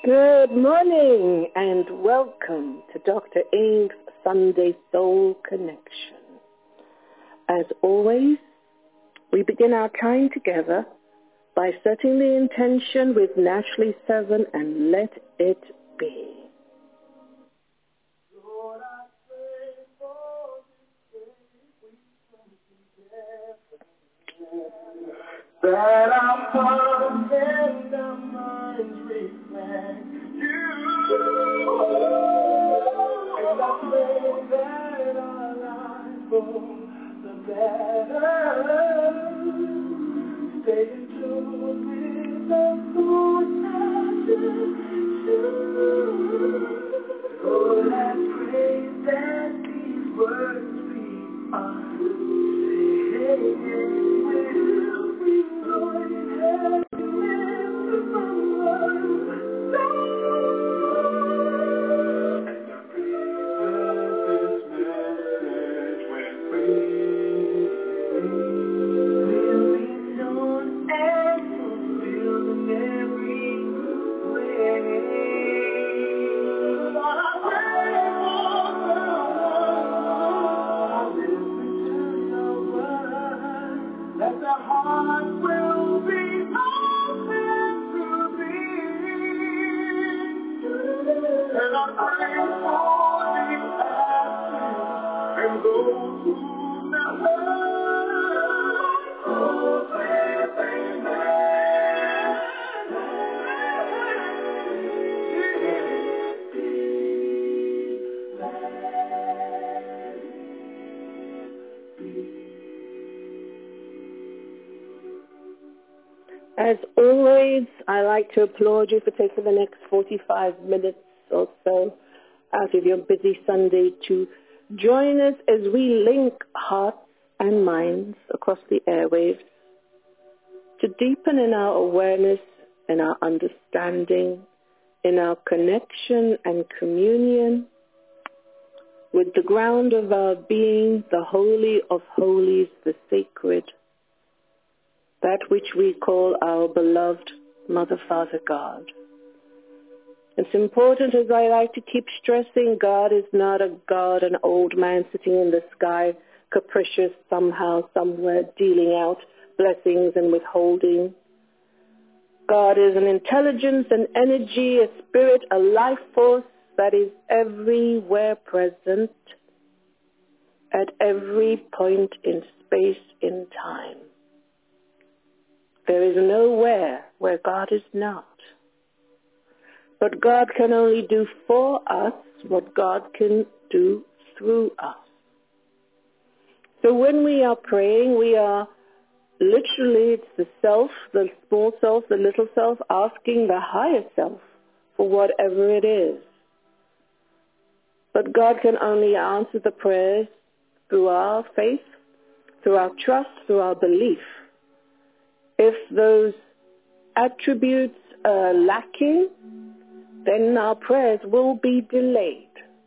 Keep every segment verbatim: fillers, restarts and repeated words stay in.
Good morning and welcome to Doctor Ing's Sunday Soul Connection. As always, we begin our time together by setting the intention with Naturally Seven and let it be. Lord, I pray for this day we come together, that our hearts and our minds reflect you. And I pray that our lives go the better. Stay in tune with the good passion. Lord, I pray that these words be unsaid. As always, I like to applaud you for taking the next forty-five minutes or so out of your busy Sunday to join us as we link hearts and minds across the airwaves to deepen in our awareness, in our understanding, in our connection and communion with the ground of our being, the Holy of Holies, the sacred, that which we call our beloved Mother, Father, God. It's important, as I like to keep stressing, God is not a God, an old man sitting in the sky, capricious somehow, somewhere, dealing out blessings and withholding. God is an intelligence, an energy, a spirit, a life force that is everywhere present at every point in space, in time. There is nowhere where God is not. But God can only do for us what God can do through us. So when we are praying, we are literally, it's the self, the small self, the little self, asking the higher self for whatever it is. But God can only answer the prayers through our faith, through our trust, through our belief. If those attributes are lacking, then our prayers will be delayed.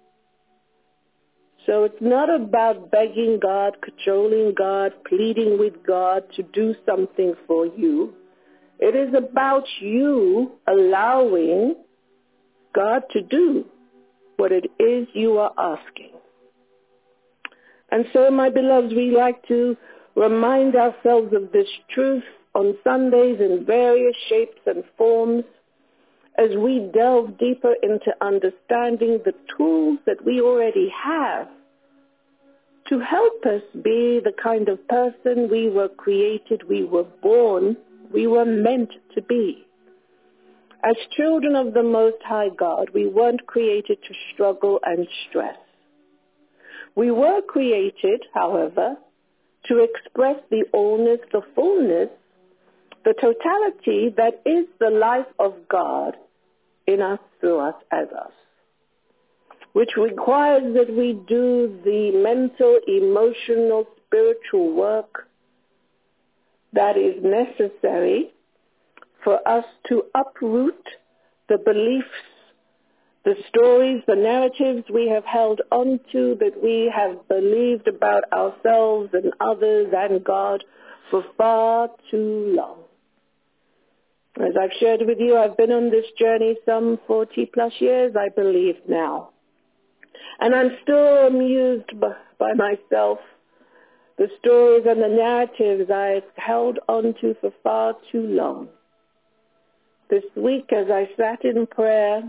So it's not about begging God, cajoling God, pleading with God to do something for you. It is about you allowing God to do what it is you are asking. And so, my beloveds, we like to remind ourselves of this truth on Sundays in various shapes and forms as we delve deeper into understanding the tools that we already have to help us be the kind of person we were created, we were born, we were meant to be. As children of the Most High God, we weren't created to struggle and stress. We were created, however, to express the allness, the fullness, the totality that is the life of God in us, through us, as us, which requires that we do the mental, emotional, spiritual work that is necessary for us to uproot the beliefs, the stories, the narratives we have held onto, that we have believed about ourselves and others and God for far too long. As I've shared with you, I've been on this journey some forty plus years, I believe now. And I'm still amused by, by myself. The stories and the narratives I've held on to for far too long. This week, as I sat in prayer,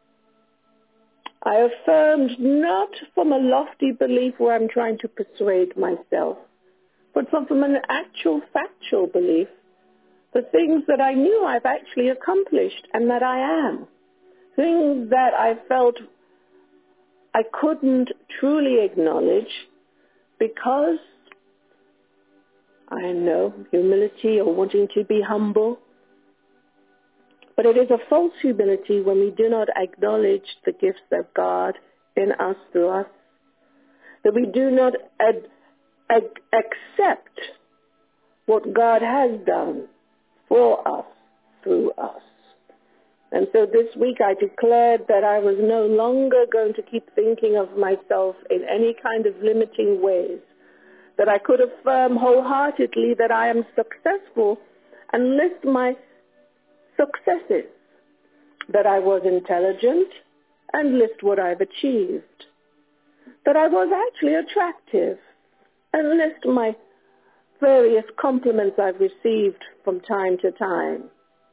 I affirmed not from a lofty belief where I'm trying to persuade myself, but from, from an actual factual belief, the things that I knew I've actually accomplished and that I am. Things that I felt I couldn't truly acknowledge because, I know, humility or wanting to be humble. But it is a false humility when we do not acknowledge the gifts of God in us, through us. That we do not ad- ad- accept what God has done for us, through us. And so this week I declared that I was no longer going to keep thinking of myself in any kind of limiting ways, that I could affirm wholeheartedly that I am successful and list my successes, that I was intelligent and list what I've achieved, that I was actually attractive and list my various compliments I've received from time to time.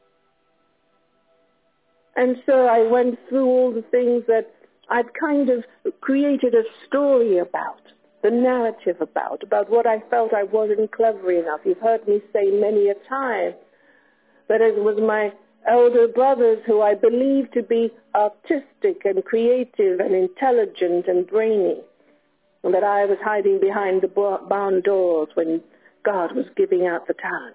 And so I went through all the things that I'd kind of created a story about, the narrative about, about what I felt I wasn't clever enough. You've heard me say many a time that it was my elder brothers who I believed to be artistic and creative and intelligent and brainy, and that I was hiding behind the barn doors when God was giving out the talents.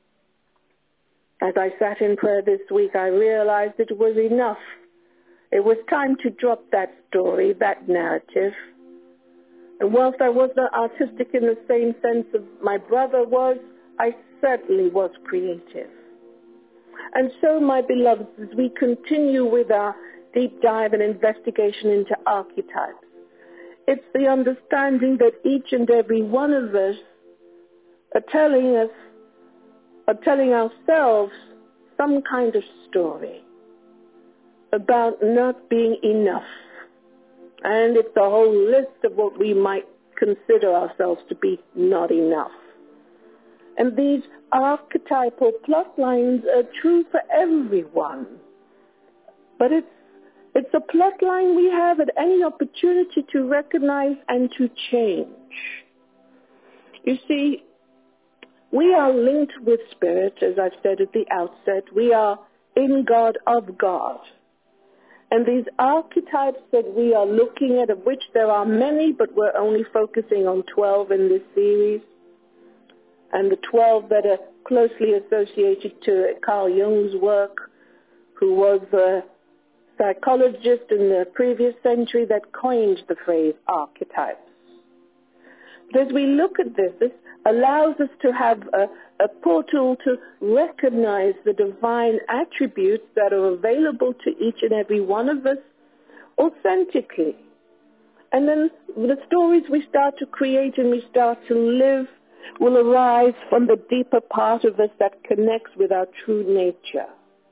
As I sat in prayer this week, I realized it was enough. It was time to drop that story, that narrative. And whilst I was not artistic in the same sense as my brother was, I certainly was creative. And so, my beloveds, as we continue with our deep dive and investigation into archetypes, it's the understanding that each and every one of us are telling us, are telling ourselves some kind of story about not being enough. And it's a whole list of what we might consider ourselves to be not enough. And these archetypal plot lines are true for everyone. But it's, it's a plot line we have at any opportunity to recognize and to change. You see, we are linked with spirit, as I've said at the outset. We are in God, of God. And these archetypes that we are looking at, of which there are many, but we're only focusing on twelve in this series, and the twelve that are closely associated to Carl Jung's work, who was a psychologist in the previous century that coined the phrase archetypes. But as we look at this, this allows us to have a, a portal to recognize the divine attributes that are available to each and every one of us authentically. And then the stories we start to create and we start to live will arise from the deeper part of us that connects with our true nature.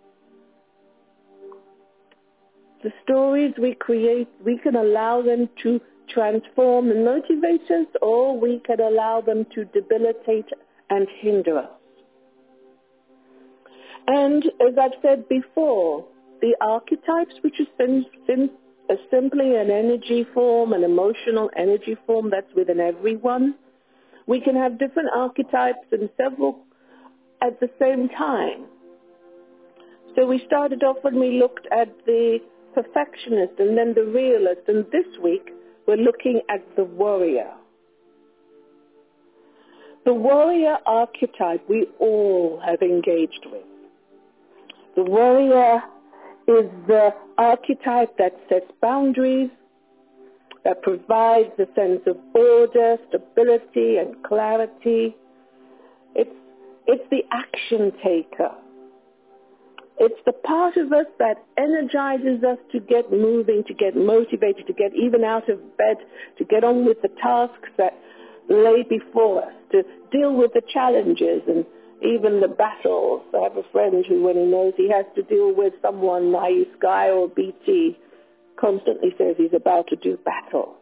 The stories we create, we can allow them to transform and motivate us, or we can allow them to debilitate and hinder us. And as I've said before, the archetypes, which is sim- sim- are simply an energy form, an emotional energy form that's within everyone, we can have different archetypes and several at the same time. So we started off when we looked at the perfectionist and then the realist, and this week we're looking at the warrior. The warrior archetype we all have engaged with. The warrior is the archetype that sets boundaries, that provides a sense of order, stability, and clarity. It's, it's the action taker. It's the part of us that energizes us to get moving, to get motivated, to get even out of bed, to get on with the tasks that lay before us, to deal with the challenges and, even the battles. I have a friend who, when he knows he has to deal with someone, that is Sky or B T, constantly says he's about to do battle.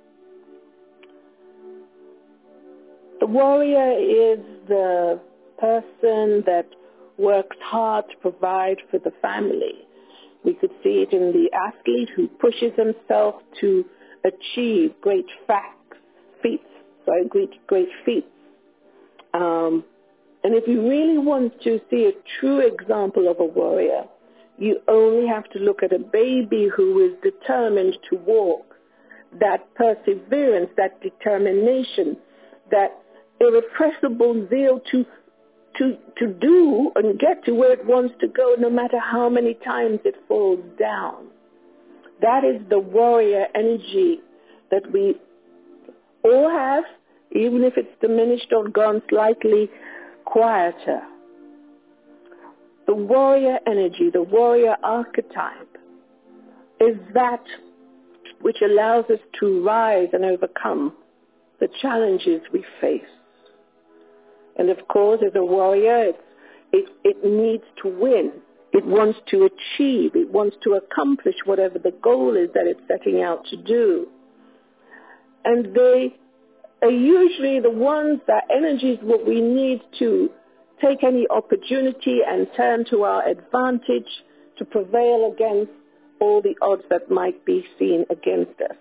The warrior is the person that works hard to provide for the family. We could see it in the athlete who pushes himself to achieve great facts, feats, sorry, great, great feats. Um, and if you really want to see a true example of a warrior, you only have to look at a baby who is determined to walk. That perseverance, that determination, that irrepressible zeal to to to do and get to where it wants to go, no matter how many times it falls down. That is the warrior energy that we all have, even if it's diminished or gone slightly quieter. The warrior energy, the warrior archetype, is that which allows us to rise and overcome the challenges we face. And of course, as a warrior, it's, it, it needs to win. It wants to achieve. It wants to accomplish whatever the goal is that it's setting out to do. And they are usually the ones, that energy is what we need to take any opportunity and turn to our advantage to prevail against all the odds that might be seen against us.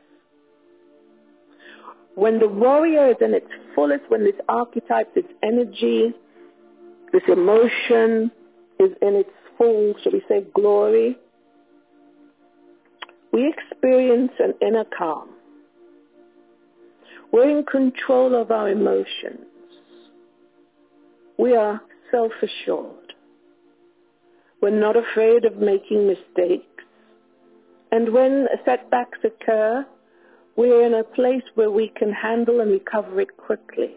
When the warrior is in its fullest, when this archetype, this energy, this emotion is in its full, shall we say, glory, we experience an inner calm. We're in control of our emotions. We are self-assured. We're not afraid of making mistakes. And when setbacks occur, we're in a place where we can handle and recover it quickly.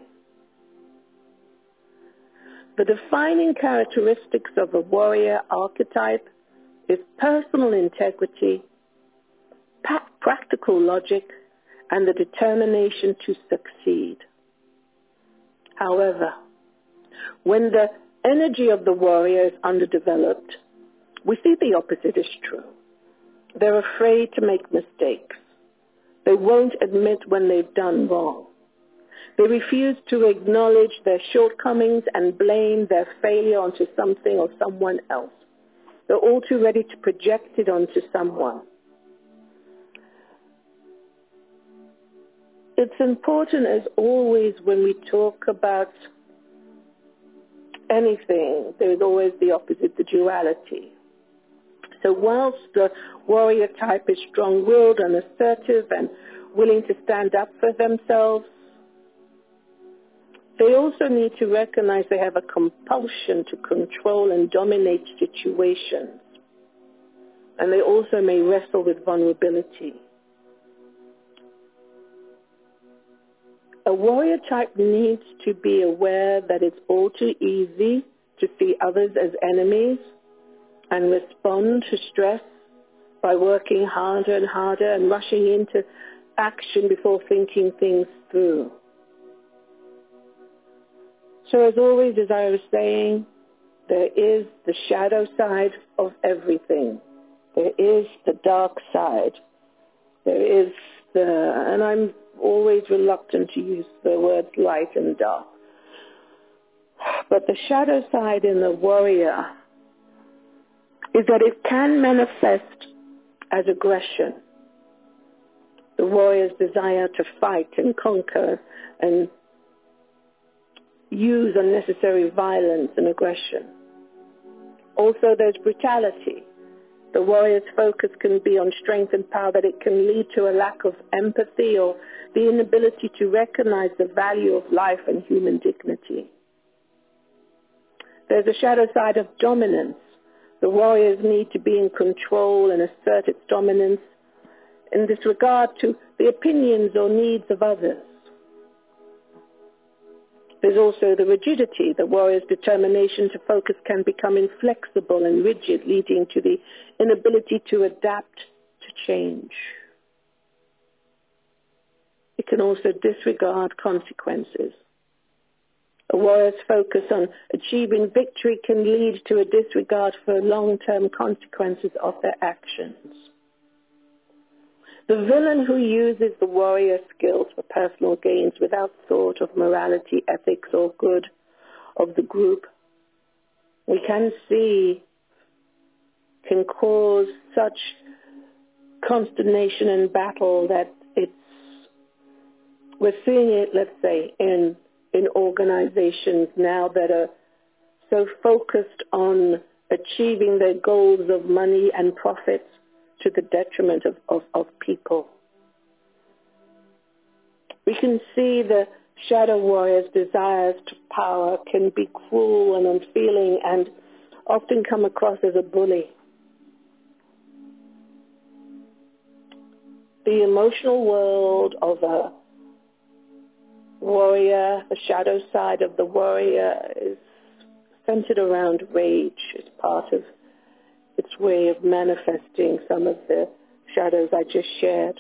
The defining characteristics of a warrior archetype is personal integrity, pa- practical logic, and the determination to succeed. However, when the energy of the warrior is underdeveloped, we see the opposite is true. They're afraid to make mistakes. They won't admit when they've done wrong. They refuse to acknowledge their shortcomings and blame their failure onto something or someone else. They're all too ready to project it onto someone. It's important, as always, when we talk about anything, there's always the opposite, the duality. So whilst the warrior type is strong-willed and assertive and willing to stand up for themselves, they also need to recognize they have a compulsion to control and dominate situations. And they also may wrestle with vulnerability. A warrior type needs to be aware that it's all too easy to see others as enemies and respond to stress by working harder and harder and rushing into action before thinking things through. So as always, as I was saying, there is the shadow side of everything. There is the dark side. There is the, and I'm always reluctant to use the words light and dark. But the shadow side in the warrior is that it can manifest as aggression. The warrior's desire to fight and conquer and use unnecessary violence and aggression. Also, there's brutality. The warrior's focus can be on strength and power, that it can lead to a lack of empathy or the inability to recognize the value of life and human dignity. There's a shadow side of dominance. The warriors need to be in control and assert its dominance in disregard to the opinions or needs of others. There's also the rigidity. The warrior's determination to focus can become inflexible and rigid, leading to the inability to adapt to change. It can also disregard consequences. A warrior's focus on achieving victory can lead to a disregard for long-term consequences of their actions. The villain who uses the warrior skills for personal gains without thought of morality, ethics, or good of the group, we can see, can cause such consternation and battle that it's, we're seeing it, let's say, in, in organizations now that are so focused on achieving their goals of money and profits to the detriment of, of, of people. We can see the shadow warrior's desires to power can be cruel and unfeeling and often come across as a bully. The emotional world of a warrior, the shadow side of the warrior, is centered around rage. It's part of its way of manifesting some of the shadows I just shared.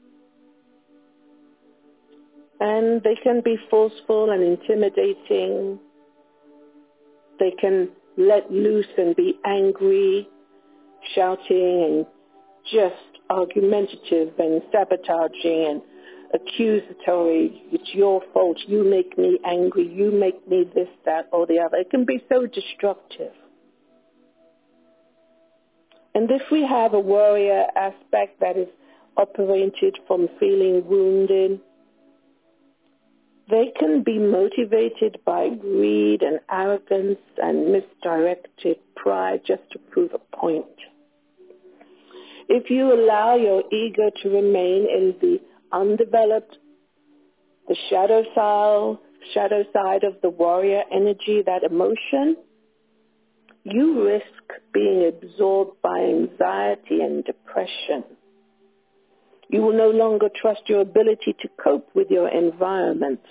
And they can be forceful and intimidating. They can let loose and be angry, shouting and just argumentative and sabotaging and accusatory. It's your fault. You make me angry. You make me this, that, or the other. It can be so destructive. And if we have a warrior aspect that is operated from feeling wounded, they can be motivated by greed and arrogance and misdirected pride just to prove a point. If you allow your ego to remain in the undeveloped, the shadow side, shadow side of the warrior energy, that emotion, you risk being absorbed by anxiety and depression. You will no longer trust your ability to cope with your environment.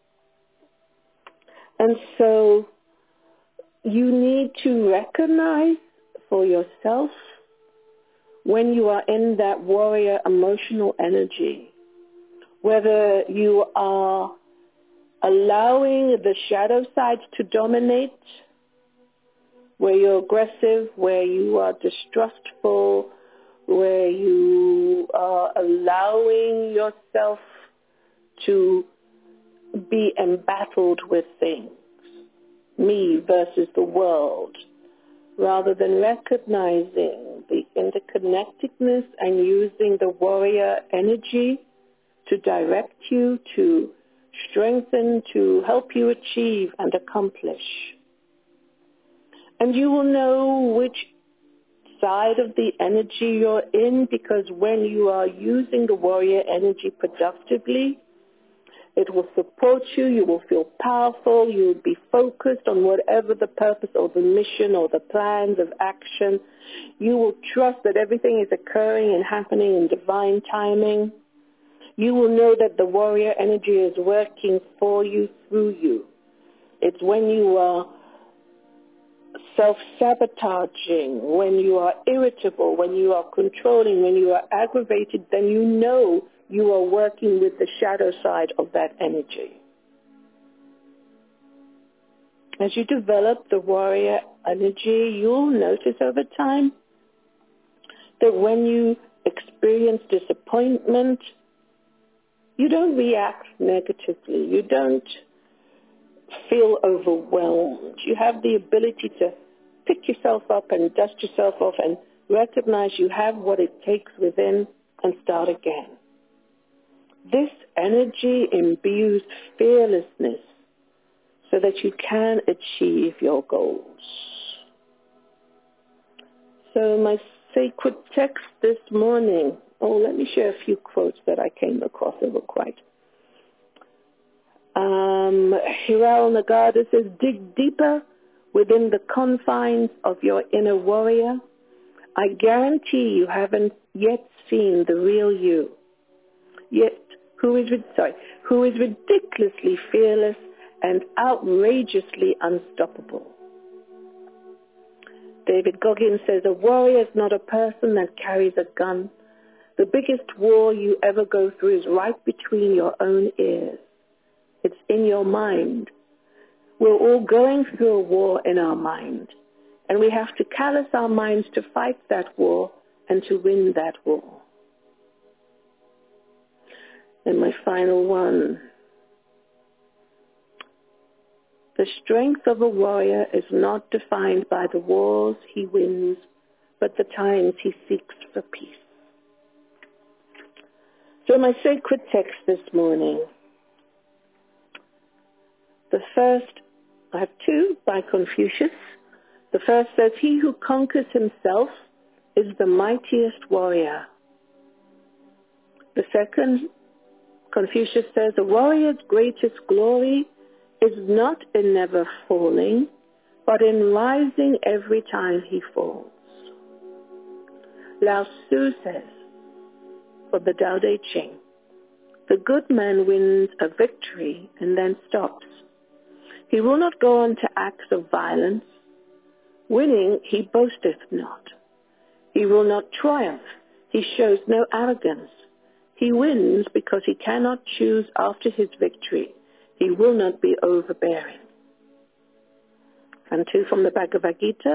And so you need to recognize for yourself when you are in that warrior emotional energy, whether you are allowing the shadow side to dominate, where you're aggressive, where you are distrustful, where you are allowing yourself to be embattled with things, me versus the world, rather than recognizing the interconnectedness and using the warrior energy to direct you, to strengthen, to help you achieve and accomplish. And you will know which side of the energy you're in, because when you are using the warrior energy productively, it will support you, you will feel powerful, you will be focused on whatever the purpose or the mission or the plans of action. You will trust that everything is occurring and happening in divine timing. You will know that the warrior energy is working for you, through you. It's when you are self-sabotaging, when you are irritable, when you are controlling, when you are aggravated, then you know you are working with the shadow side of that energy. As you develop the warrior energy, you'll notice over time that when you experience disappointment, you don't react negatively. You don't feel overwhelmed. You have the ability to pick yourself up and dust yourself off and recognize you have what it takes within and start again. This energy imbues fearlessness so that you can achieve your goals. So my sacred text this morning, oh, let me share a few quotes that I came across that were quite. Um, Hiral Nagada says, dig deeper within the confines of your inner warrior. I guarantee you haven't yet seen the real you. Yet, who is, sorry, who is ridiculously fearless and outrageously unstoppable. David Goggins says, a warrior is not a person that carries a gun. The biggest war you ever go through is right between your own ears. It's in your mind. We're all going through a war in our mind, and we have to callous our minds to fight that war and to win that war. And my final one. The strength of a warrior is not defined by the wars he wins, but the times he seeks for peace. So my sacred text this morning. The first, I have two by Confucius. The first says, he who conquers himself is the mightiest warrior. The second, Confucius says, a warrior's greatest glory is not in never falling, but in rising every time he falls. Lao Tzu says, for the Tao Te Ching, the good man wins a victory and then stops. He will not go on to acts of violence. Winning, he boasteth not. He will not triumph. He shows no arrogance. He wins because he cannot choose after his victory. He will not be overbearing. And two from the Bhagavad Gita.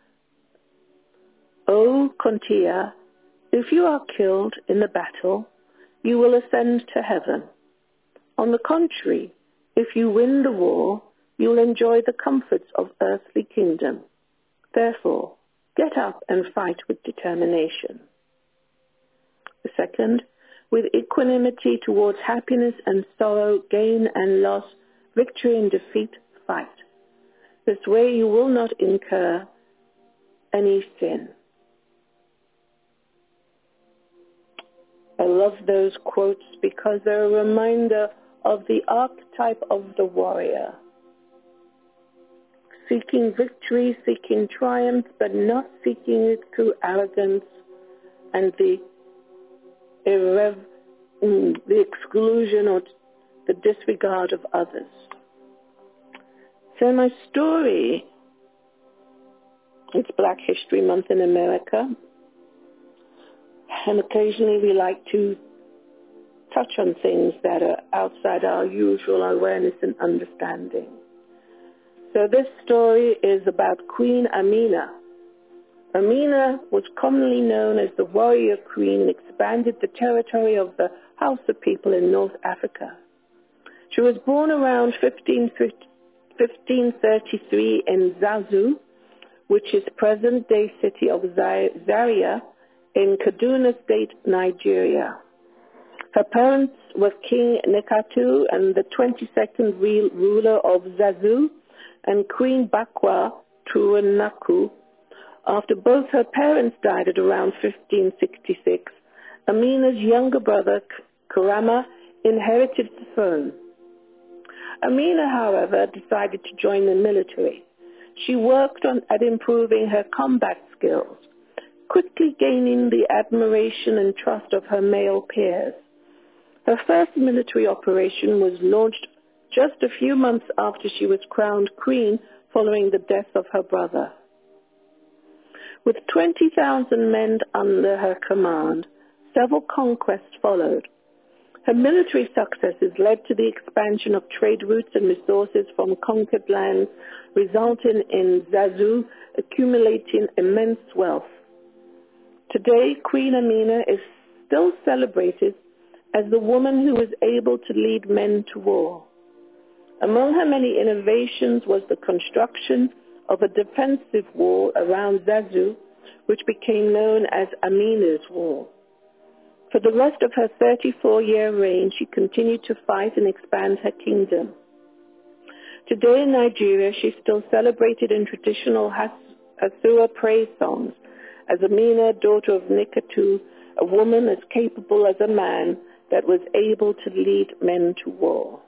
O Kuntiya, if you are killed in the battle, you will ascend to heaven. On the contrary, if you win the war, you will enjoy the comforts of earthly kingdom. Therefore, get up and fight with determination. The second, with equanimity towards happiness and sorrow, gain and loss, victory and defeat, fight. This way you will not incur any sin. I love those quotes because they're a reminder of the archetype of the warrior. Seeking victory, seeking triumph, but not seeking it through arrogance and the irrev- the exclusion or the disregard of others. So my story, it's Black History Month in America, and occasionally we like to touch on things that are outside our usual awareness and understanding. So this story is about Queen Amina. Amina was commonly known as the warrior queen and expanded the territory of the Hausa people in North Africa. She was born around fifteen thirty-three in Zazu, which is present-day city of Zaria in Kaduna State, Nigeria. Her parents were King Nekatu and the twenty-second real ruler of Zazu, and Queen Bakwa Turunaku. After both her parents died at around fifteen sixty-six, Amina's younger brother, Karama, inherited the throne. Amina, however, decided to join the military. She worked on at improving her combat skills, quickly gaining the admiration and trust of her male peers. Her first military operation was launched just a few months after she was crowned queen following the death of her brother. With twenty thousand men under her command, several conquests followed. Her military successes led to the expansion of trade routes and resources from conquered lands, resulting in Zazu accumulating immense wealth. Today, Queen Amina is still celebrated as the woman who was able to lead men to war. Among her many innovations was the construction of a defensive wall around Zazu, which became known as Amina's Wall. For the rest of her thirty-four-year reign, she continued to fight and expand her kingdom. Today in Nigeria, she's still celebrated in traditional Hasua praise songs as Amina, daughter of Nikatu, a woman as capable as a man that was able to lead men to war.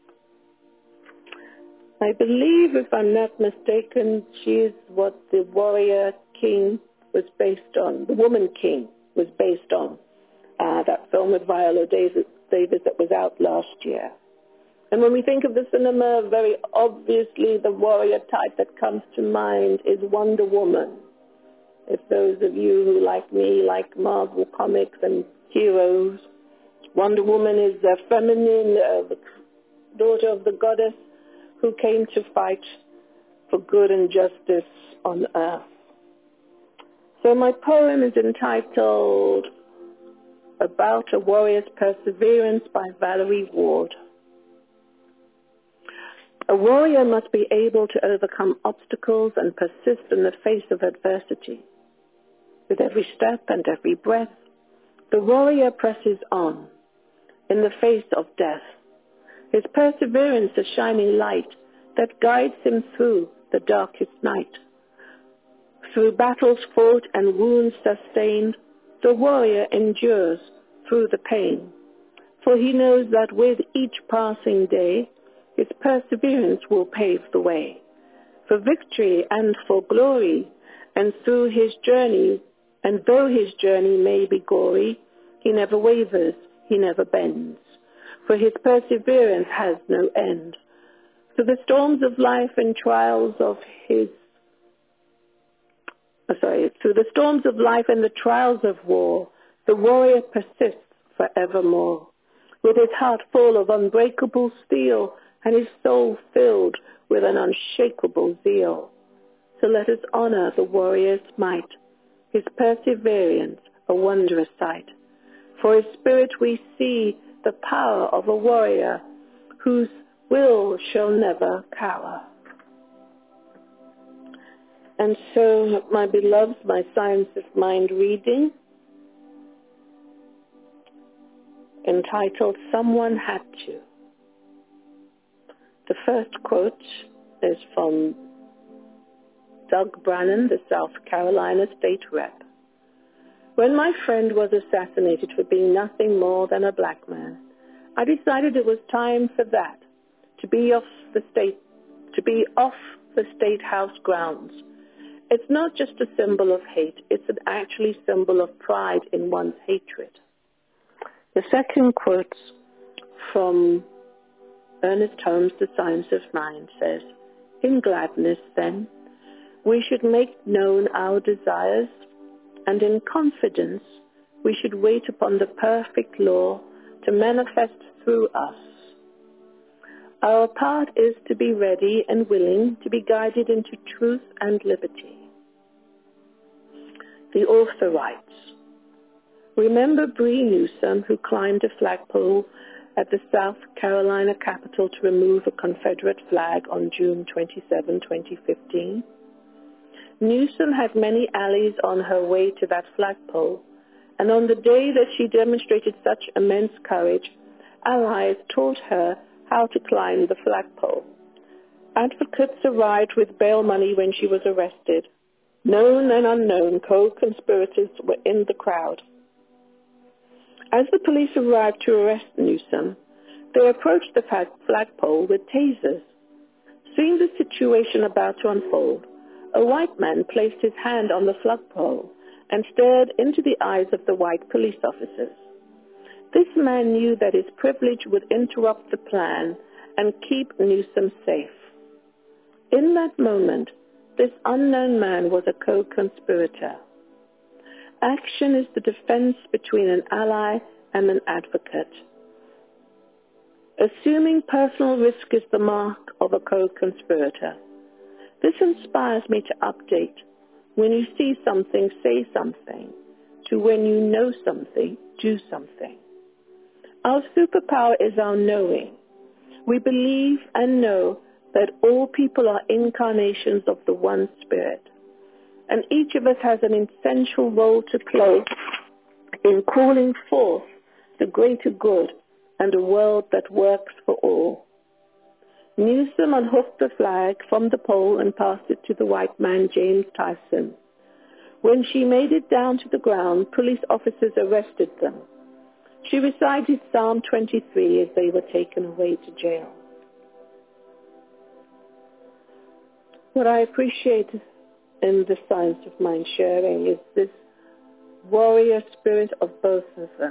I believe, if I'm not mistaken, she is what the warrior king was based on, the woman king was based on, uh, that film with Viola Davis, Davis that was out last year. And when we think of the cinema, very obviously the warrior type that comes to mind is Wonder Woman. If those of you who, like me, like Marvel Comics and heroes, Wonder Woman is a feminine, uh, the daughter of the goddess, who came to fight for good and justice on earth. So my poem is entitled About a Warrior's Perseverance by Valerie Ward. A warrior must be able to overcome obstacles and persist in the face of adversity. With every step and every breath, the warrior presses on in the face of death. His perseverance a shining light that guides him through the darkest night. Through battles fought and wounds sustained, the warrior endures through the pain. For he knows that with each passing day, his perseverance will pave the way for victory and for glory. And through his journey, and though his journey may be gory, he never wavers, he never bends. For his perseverance has no end. Through the storms of life and trials of his, oh, sorry, through the storms of life and the trials of war, the warrior persists forevermore. With his heart full of unbreakable steel and his soul filled with an unshakable zeal. So let us honor the warrior's might, his perseverance a wondrous sight. For his spirit we see the power of a warrior whose will shall never cower. And so, my beloved, my Science of Mind reading, entitled Someone Had To. The first quote is from Doug Brannon, the South Carolina State Rep. When my friend was assassinated for being nothing more than a black man, I decided it was time for that, to be off the state, to be off the State House grounds. It's not just a symbol of hate, it's an actually symbol of pride in one's hatred. The second quote from Ernest Holmes, The Science of Mind, says, in gladness, then, we should make known our desires, and in confidence we should wait upon the perfect law to manifest through us. Our part is to be ready and willing to be guided into truth and liberty. The author writes, remember Bree Newsom, who climbed a flagpole at the South Carolina Capitol to remove a Confederate flag on June twenty-seventh, twenty fifteen? Newsom had many allies on her way to that flagpole, and on the day that she demonstrated such immense courage, allies taught her how to climb the flagpole. Advocates arrived with bail money when she was arrested. Known and unknown co-conspirators were in the crowd. As the police arrived to arrest Newsom, they approached the flagpole with tasers. Seeing the situation about to unfold, a white man placed his hand on the flagpole and stared into the eyes of the white police officers. This man knew that his privilege would interrupt the plan and keep Newsom safe. In that moment, this unknown man was a co-conspirator. Action is the defense between an ally and an advocate. Assuming personal risk is the mark of a co-conspirator. This inspires me to update, when you see something, say something, to when you know something, do something. Our superpower is our knowing. We believe and know that all people are incarnations of the one Spirit, and each of us has an essential role to play in calling forth the greater good and a world that works for all. Newsom unhooked the flag from the pole and passed it to the white man, James Tyson. When she made it down to the ground, police officers arrested them. She recited Psalm twenty-three as they were taken away to jail. What I appreciate in the Science of Mind sharing is this warrior spirit of both of them,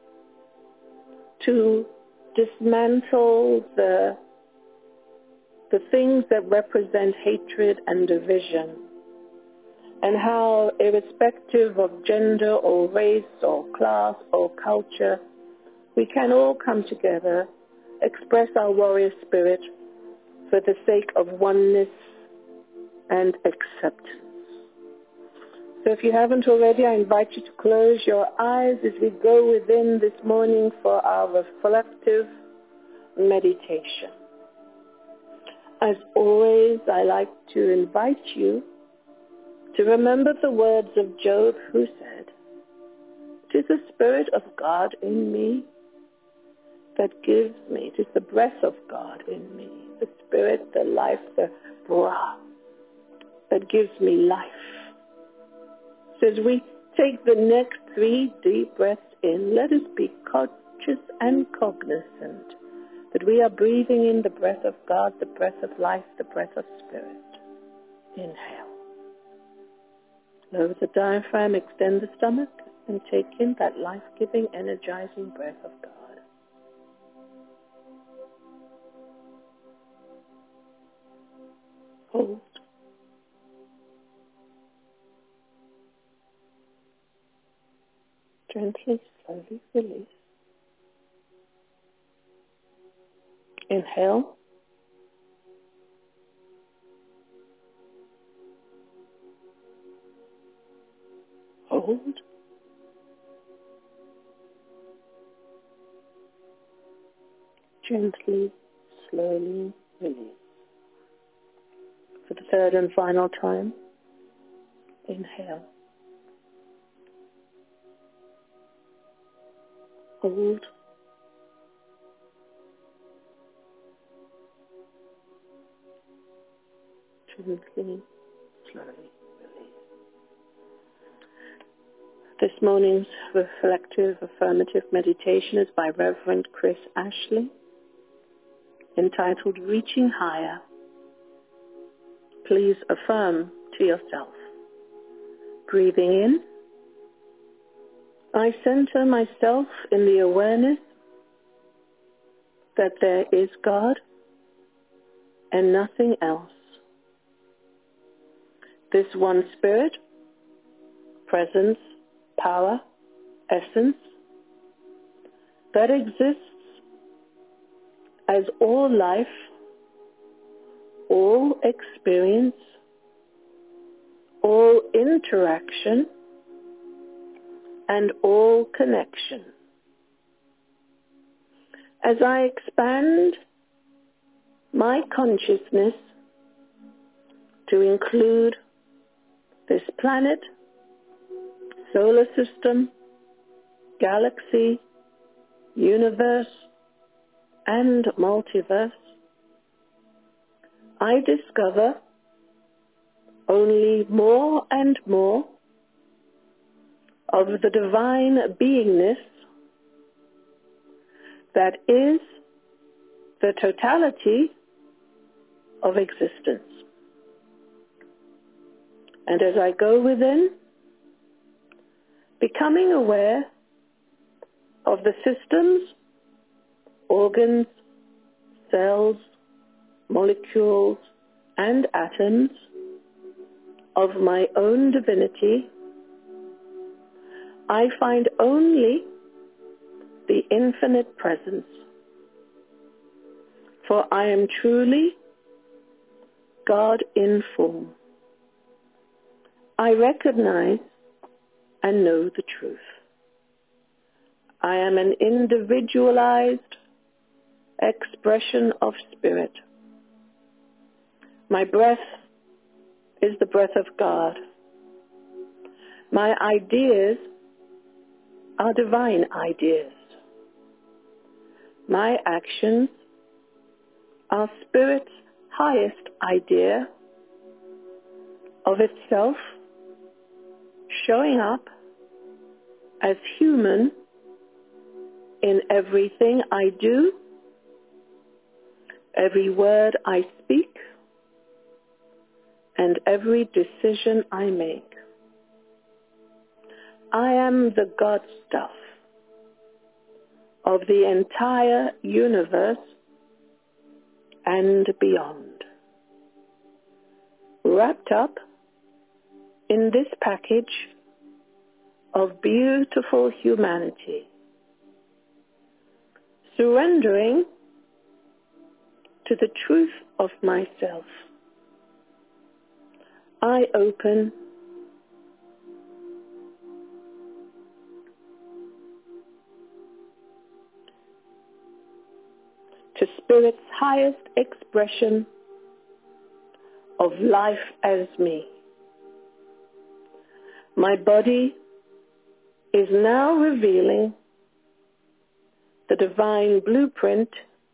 to dismantle the, the things that represent hatred and division, and how, irrespective of gender or race or class or culture, we can all come together, express our warrior spirit, for the sake of oneness and acceptance. So if you haven't already, I invite you to close your eyes as we go within this morning for our reflective meditation. As always, I like to invite you to remember the words of Job, who said, "It is the Spirit of God in me that gives me, it is the breath of God in me, the Spirit, the life, the Ruach, that gives me life." So as we take the next three deep breaths in, let us be conscious and cognizant that we are breathing in the breath of God, the breath of life, the breath of Spirit. Inhale. Lower the diaphragm, extend the stomach, and take in that life-giving, energizing breath of God. Hold. Gently, slowly release. Inhale. Hold. Gently, slowly release. For the third and final time, inhale. Hold. Gently, slowly release. This morning's reflective affirmative meditation is by Reverend Chris Ashley, entitled Reaching Higher. Please affirm to yourself. Breathing in, I center myself in the awareness that there is God and nothing else. This one spirit, presence, power, essence, that exists as all life, all experience, all interaction, and all connection. As I expand my consciousness to include this planet, solar system, galaxy, universe, and multiverse, I discover only more and more of the divine beingness that is the totality of existence. And as I go within, becoming aware of the systems, organs, cells, molecules, and atoms of my own divinity, I find only the infinite presence. For I am truly God in form. I recognize and know the truth. I am an individualized expression of spirit. My breath is the breath of God. My ideas are divine ideas. My actions are Spirit's highest idea of itself showing up as human in everything I do, every word I speak, and every decision I make. I am the God stuff of the entire universe and beyond, wrapped up in this package of beautiful humanity, surrendering to the truth of myself. I open to Spirit's highest expression of life as me. My body is now revealing the divine blueprint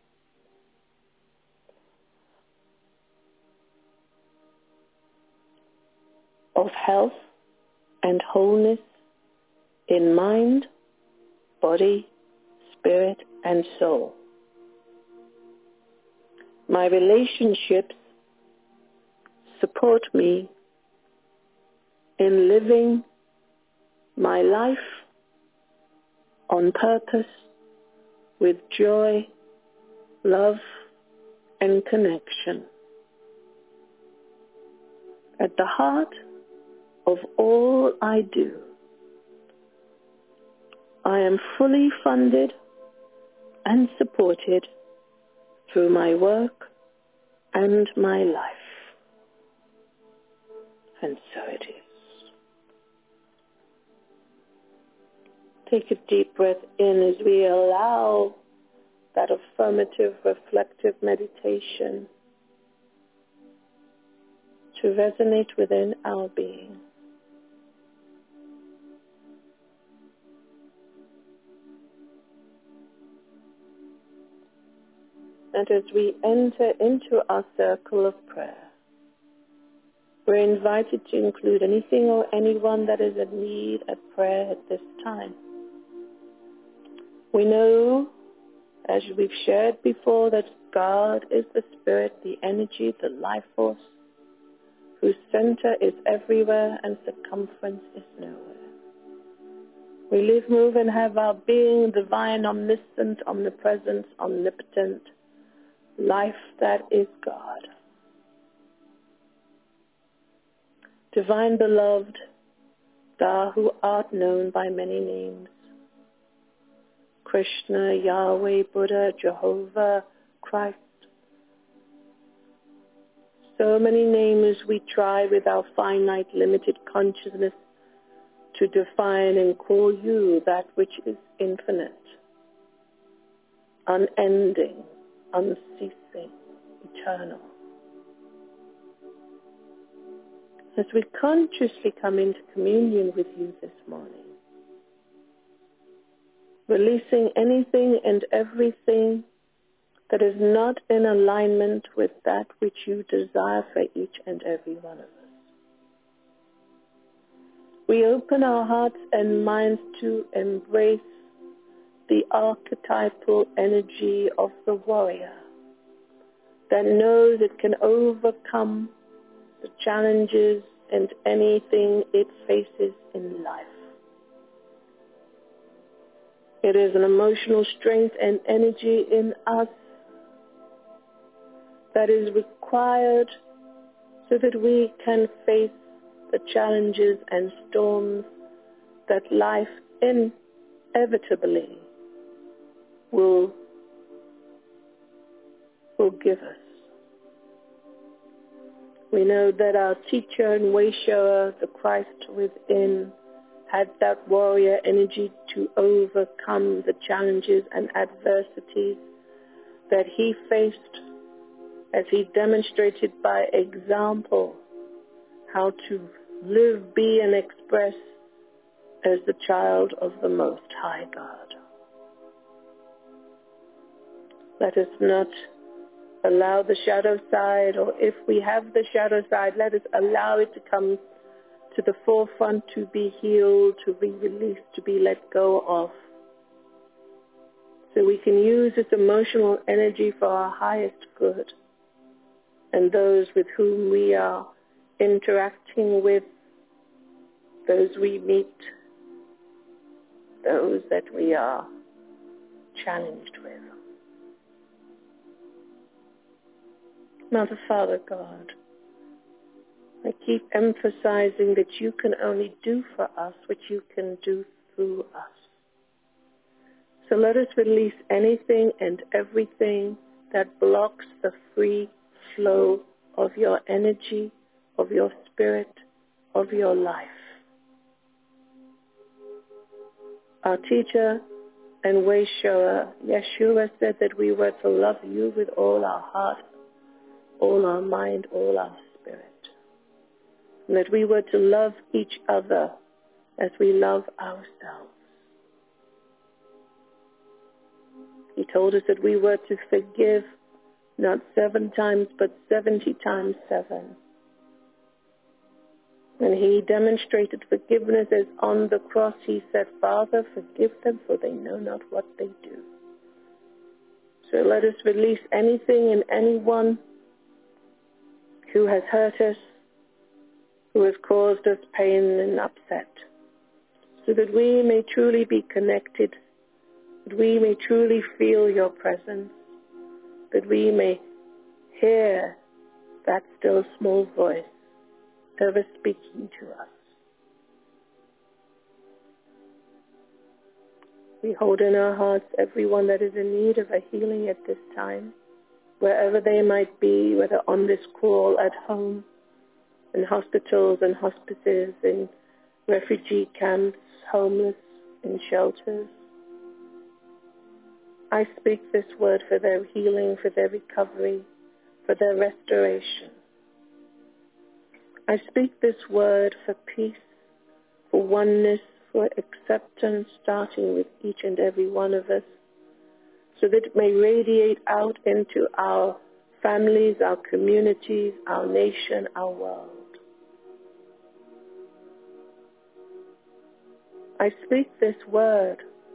of health and wholeness in mind, body, spirit, and soul. My relationships support me in living my life on purpose with joy, love, and connection. At the heart of all I do, I am fully funded and supported through my work and my life. And so it is. Take a deep breath in as we allow that affirmative, reflective meditation to resonate within our being. And as we enter into our circle of prayer, we're invited to include anything or anyone that is in need of prayer at this time. We know, as we've shared before, that God is the spirit, the energy, the life force, whose center is everywhere and circumference is nowhere. We live, move, and have our being divine, omniscient, omnipresent, omnipotent, life that is God. Divine beloved, thou who art known by many names, Krishna, Yahweh, Buddha, Jehovah, Christ. So many names we try with our finite, limited consciousness to define and call you that which is infinite, unending, unceasing, eternal. As we consciously come into communion with you this morning, releasing anything and everything that is not in alignment with that which you desire for each and every one of us. We open our hearts and minds to embrace the archetypal energy of the warrior that knows it can overcome the challenges and anything it faces in life. It is an emotional strength and energy in us that is required so that we can face the challenges and storms that life inevitably will, will give us. We know that our teacher and way shower, the Christ within, had that warrior energy to overcome the challenges and adversities that he faced, as he demonstrated by example how to live, be, and express as the child of the Most High God. Let us not allow the shadow side, or if we have the shadow side, let us allow it to come to the forefront, to be healed, to be released, to be let go of, so we can use this emotional energy for our highest good and those with whom we are interacting with, those we meet, those that we are challenged with. Mother, Father, God, I keep emphasizing that you can only do for us what you can do through us. So let us release anything and everything that blocks the free flow of your energy, of your spirit, of your life. Our teacher and way shower, Yeshua, said that we were to love you with all our heart, all our mind, all our spirit. And that we were to love each other as we love ourselves. He told us that we were to forgive not seven times, but seventy times seven. When he demonstrated forgiveness as on the cross, he said, Father, forgive them, for they know not what they do. So let us release anything and anyone who has hurt us, who has caused us pain and upset, so that we may truly be connected, that we may truly feel your presence, that we may hear that still small voice ever speaking to us. We hold in our hearts everyone that is in need of a healing at this time, wherever they might be, whether on this call, at home, in hospitals and hospices, in refugee camps, homeless, in shelters. I speak this word for their healing, for their recovery, for their restoration. I speak this word for peace, for oneness, for acceptance, starting with each and every one of us, so that it may radiate out into our families, our communities, our nation, our world. I speak this word,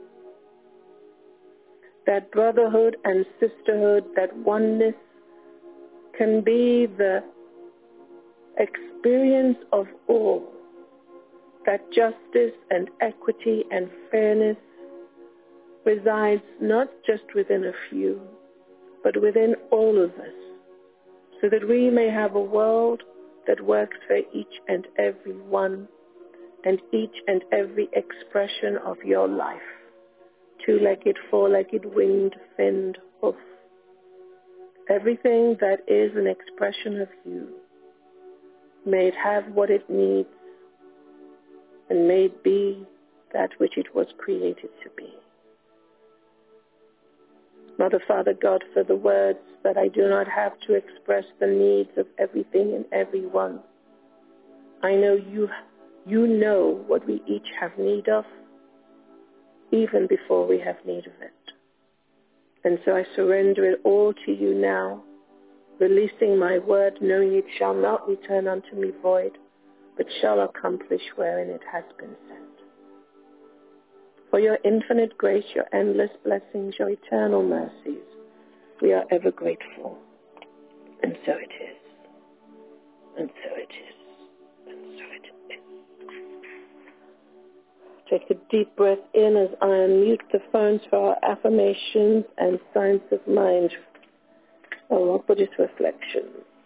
that brotherhood and sisterhood, that oneness can be the experience of all, that justice and equity and fairness resides not just within a few, but within all of us, so that we may have a world that works for each and every one and each and every expression of your life. Two-legged, four-legged, winged, finned, hoof. Everything that is an expression of you, may it have what it needs, and may it be that which it was created to be. Mother, Father God, for the words that I do not have to express the needs of everything and everyone. I know you, you know what we each have need of, even before we have need of it. And so I surrender it all to you now, releasing my word, knowing it shall not return unto me void, but shall accomplish wherein it has been sent. For your infinite grace, your endless blessings, your eternal mercies, we are ever grateful. And so it is. And so it is. And so it is. Take a deep breath in as I unmute the phones for our affirmations and signs of mind. Our Buddhist reflection.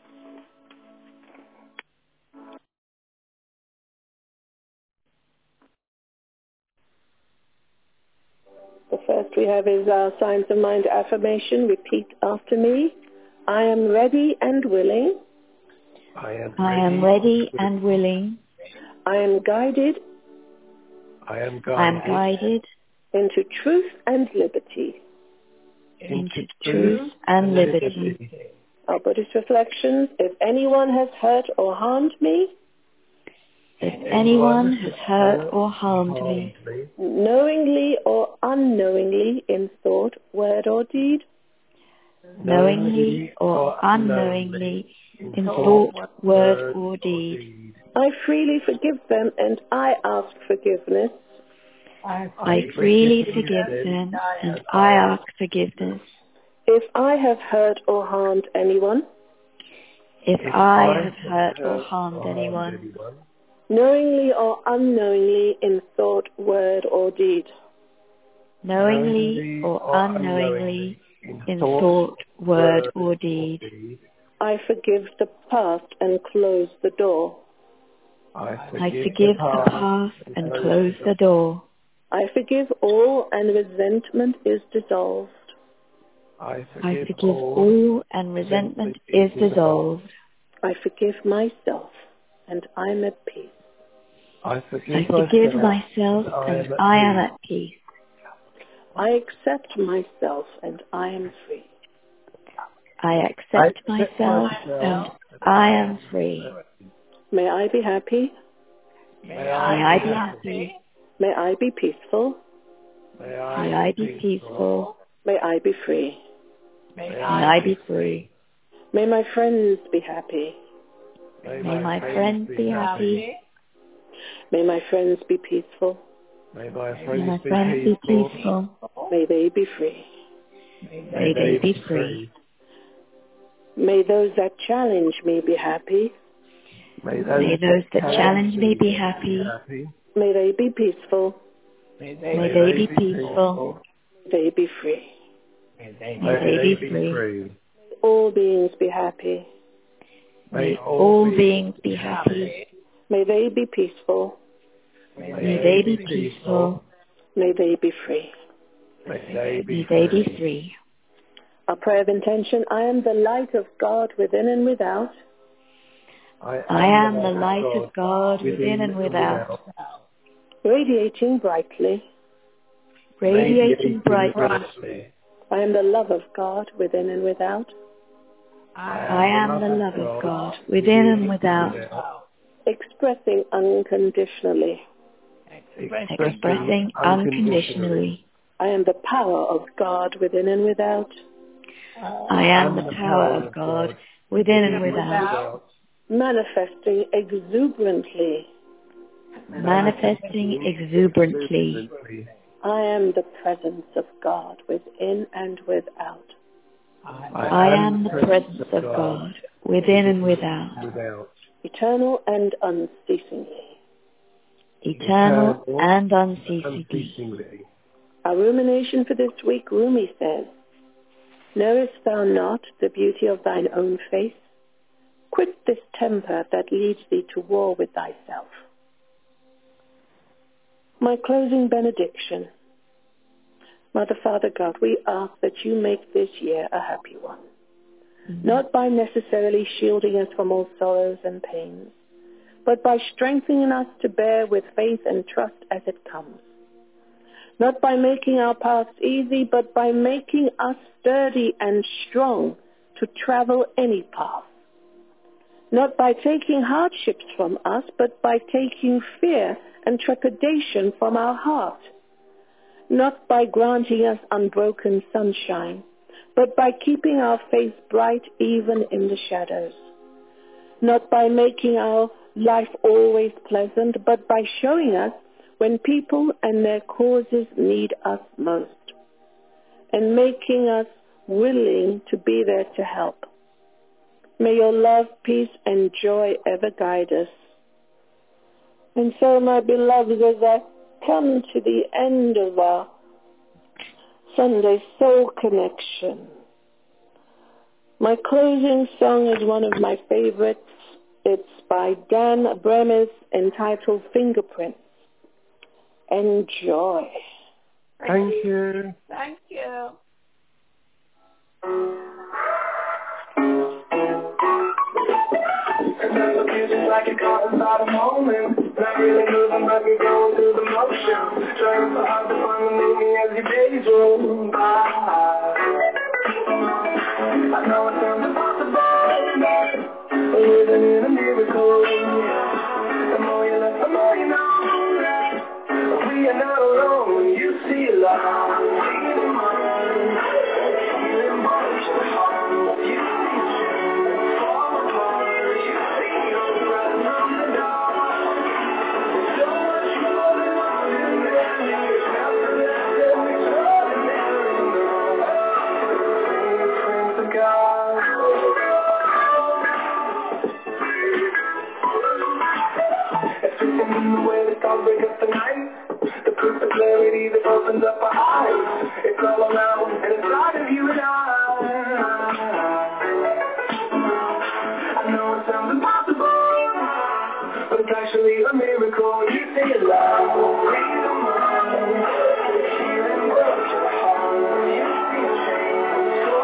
The first we have is our signs of mind affirmation. Repeat after me. I am ready and willing. I am I am ready and willing. I am guided. I am I am guided guided into truth and liberty. into truth and liberty. Our Buddhist reflections. If anyone has hurt or harmed me, If anyone has hurt or harmed me, knowingly or unknowingly in thought, word or deed, knowingly or unknowingly, in thought, word, or deed, I freely forgive them and I ask forgiveness. I freely forgive them and I ask forgiveness. If I have hurt or harmed anyone, If I have hurt or harmed anyone, knowingly or unknowingly in thought, word or deed, knowingly or unknowingly, in thought, word, or deed, I forgive the past and close the door. I forgive the past and close the door. I forgive all and resentment is dissolved. I forgive, I forgive all, all, and resentment is dissolved. I forgive myself, and I'm at peace. I forgive, I forgive myself, myself, and and I am at peace. I accept myself, and I am free. I accept, I accept myself, myself, and I am free. May I be happy. May May I be happy. May I be peaceful. May May I be peaceful. May I be free. May I be free. May my friends be happy. May May my friends be happy. May my friends be peaceful. May my May friends my be friends be peaceful. peaceful. May they be free. May they be free. May those that challenge me be happy. May May those that challenge me be happy. May they be peaceful. May they be peaceful. May they be free. May they be free. All beings be happy. May all beings be happy. May they be peaceful. May they be peaceful. May they be free. May they May they be free. Our prayer of intention: I am the light of God within and without. I am the light of God within and without, radiating brightly. Radiating brightly. I am the love of God within and without. I am the love of God within and without, expressing unconditionally. Expressing unconditionally. I am the power of God within and without. I am the power of God within and without, manifesting exuberantly. Manifesting exuberantly. I am the presence of God within and without. I am the presence of God within and without, eternal and unceasingly. Eternal and unceasingly. Our rumination for this week, Rumi says, knowest thou not the beauty of thine own face? Quit this temper that leads thee to war with thyself. My closing benediction. Mother, Father God, we ask that you make this year a happy one. Mm-hmm. Not by necessarily shielding us from all sorrows and pains, but by strengthening us to bear with faith and trust as it comes. Not by making our paths easy, but by making us sturdy and strong to travel any path. Not by taking hardships from us, but by taking fear and trepidation from our heart. Not by granting us unbroken sunshine, but by keeping our face bright even in the shadows. Not by making our life always pleasant, but by showing us when people and their causes need us most, and making us willing to be there to help. May your love, peace, and joy ever guide us. And so, my beloved, as I come to the end of our Sunday Soul Connection, my closing song is one of my favorites. It's by Dan Bremis, entitled Fingerprints. Enjoy. Thank you. Thank you. Like you're caught inside a moment, not really moving but you're going through the motion, trying so hard to find the meaning as your days roll by. I know it sounds impossible, but living in a miracle. The more you let, the more you know, we are not alone when you see love. Freedom, healing, watch the heart, you that opens up our eyes. It's all around and inside of you and I. I know it sounds impossible, but it's actually a miracle. You see it loud. Freedom, healing, work your heart. You see a change.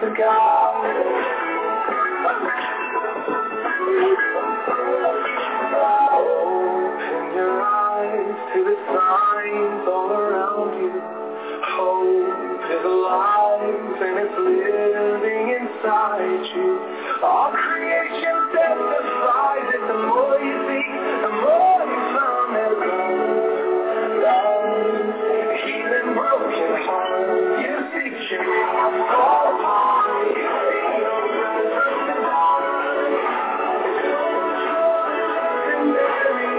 of God. Open your eyes to the signs all around you. Hope is alive and it's living inside you. All creation testifies that the more you see, the more you find that love, love, healing broken heart. You see your fall apart. You see your breath from the dark. It's so much more than Mary.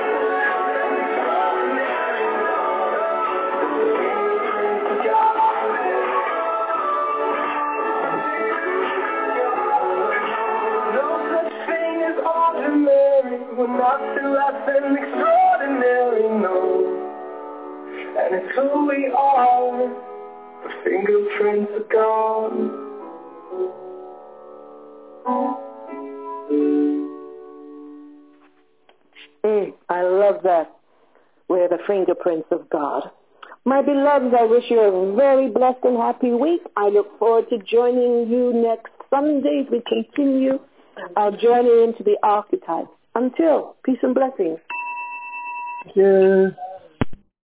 We're nothing less than extraordinary, no. And it's who we are, the fingerprints of God. Mm, I love that. We're the fingerprints of God. My beloveds, I wish you a very blessed and happy week. I look forward to joining you next Sunday as we continue our journey into the archetypes. Until, peace and blessings. Thank you.